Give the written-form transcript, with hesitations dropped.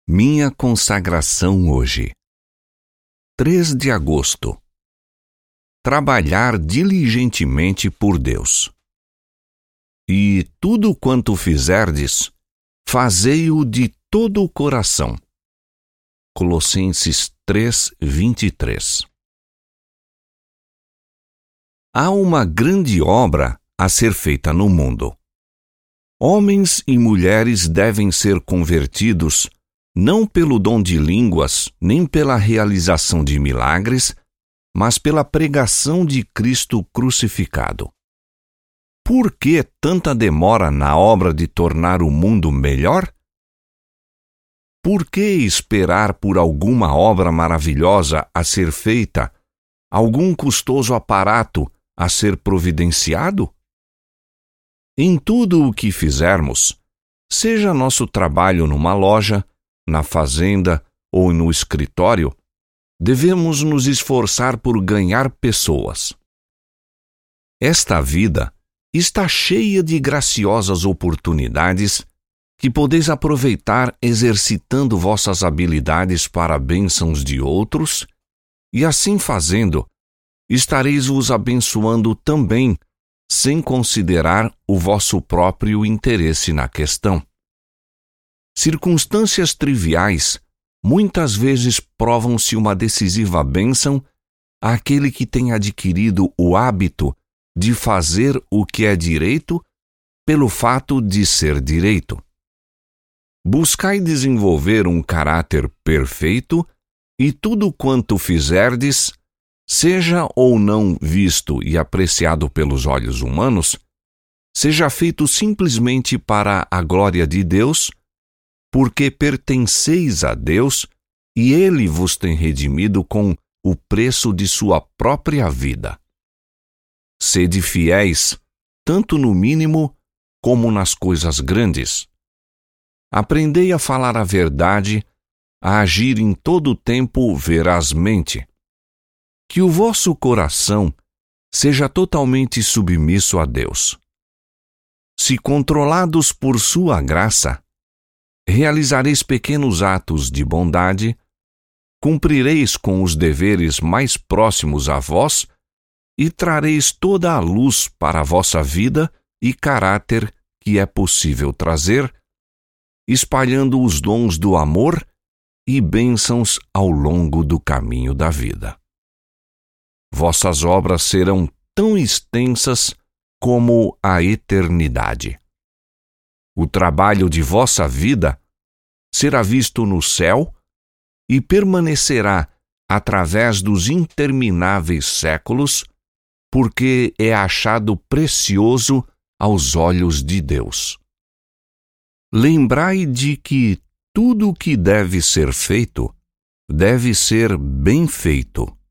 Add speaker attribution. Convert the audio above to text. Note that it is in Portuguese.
Speaker 1: Minha consagração hoje. 3 de agosto. Trabalhar diligentemente por Deus. E tudo quanto fizerdes, fazei-o de todo o coração. Colossenses 3:23. Há uma grande obra a ser feita no mundo. Homens e mulheres devem ser convertidos não pelo dom de línguas, nem pela realização de milagres, mas pela pregação de Cristo crucificado. Por que tanta demora na obra de tornar o mundo melhor? Por que esperar por alguma obra maravilhosa a ser feita, algum custoso aparato a ser providenciado? Em tudo o que fizermos, seja nosso trabalho numa loja, na fazenda ou no escritório, devemos nos esforçar por ganhar pessoas. Esta vida está cheia de graciosas oportunidades que podeis aproveitar exercitando vossas habilidades para bênçãos de outros, e assim fazendo, estareis vos abençoando também, sem considerar o vosso próprio interesse na questão. Circunstâncias triviais muitas vezes provam-se uma decisiva bênção àquele que tem adquirido o hábito de fazer o que é direito pelo fato de ser direito. Buscai desenvolver um caráter perfeito, e tudo quanto fizerdes, seja ou não visto e apreciado pelos olhos humanos, seja feito simplesmente para a glória de Deus, porque pertenceis a Deus e Ele vos tem redimido com o preço de sua própria vida. Sede fiéis, tanto no mínimo como nas coisas grandes. Aprendei a falar a verdade, a agir em todo o tempo verazmente. Que o vosso coração seja totalmente submisso a Deus. Se controlados por sua graça, realizareis pequenos atos de bondade, cumprireis com os deveres mais próximos a vós e trareis toda a luz para a vossa vida e caráter que é possível trazer, espalhando os dons do amor e bênçãos ao longo do caminho da vida. Vossas obras serão tão extensas como a eternidade. O trabalho de vossa vida será visto no céu e permanecerá através dos intermináveis séculos, porque é achado precioso aos olhos de Deus. Lembrai de que tudo o que deve ser feito, deve ser bem feito.